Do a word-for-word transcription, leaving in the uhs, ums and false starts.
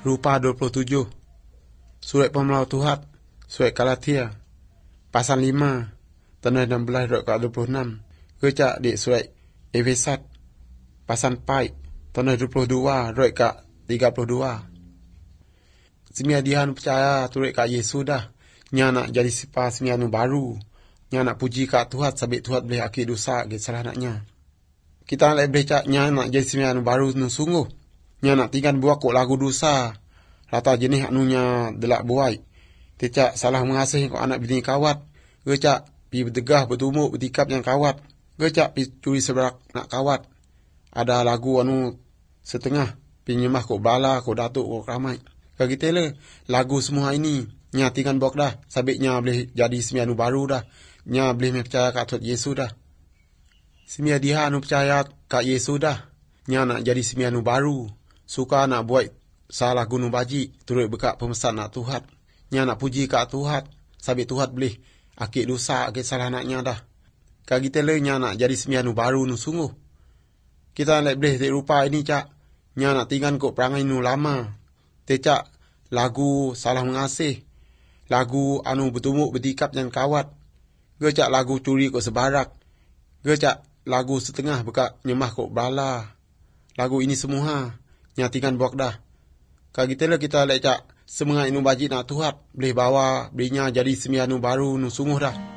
Rupa dua puluh tujuh. Surat Pemelawan Tuhan, Surat Galatia, pasal lima, tanah enam belas dot dua puluh enam. Kecak di Surat Efesat, pasal empat, tanah dua puluh dua dot tiga puluh dua. Semia dihan percaya turut kat Yesus dah. Nya nak jadi sifat semia nu baru. Nya nak puji kat Tuhan sabit Tuhan boleh akhir dosa ke salah naknya. Kita nak boleh cak nya nak jadi semia nu baru nu sungguh. Nya nak tinggal buat kok lagu dosa. Rata jenis anunya delak buai. Tecak salah mengasihi kok anak bini kawat. Gecak pi bertegah bertumuk bertikap yang kawat. Gecak pi curi seberak nak kawat. Ada lagu anu setengah pi nyemah kok bala kok datuk kok ramai. Kalau kita le lagu semua ini nya tinggal buat dah. Sabitnya boleh jadi semia nu baru dah. Nya boleh percaya kat Tuhan Yesus dah. Semia dia anu percaya kat Yesus dah. Nya nak jadi semia nu baru. Suka nak buat salah gunung baji, turut berkat pemesan nak Tuhan. Nya nak puji kat Tuhan, sabit Tuhan boleh akhir dosa, akhir salah naknya dah. Kalau kita le nya nak jadi semia nu baru nu sungguh. Kita nak boleh tak rupa ini cak, nya nak tinggal kok perangai nu lama. Tecak lagu salah mengasih, lagu anu bertumuk bertikap yang kawat. Gecak lagu curi kok sebarak. Gecak lagu setengah berkat nyemah kok bala. Lagu ini semua nya tinggal buat dah. Kalau kita le kita lecak semangat inu baji nak Tuhan boleh bawa belinya jadi semia nu baru nu sungguh dah.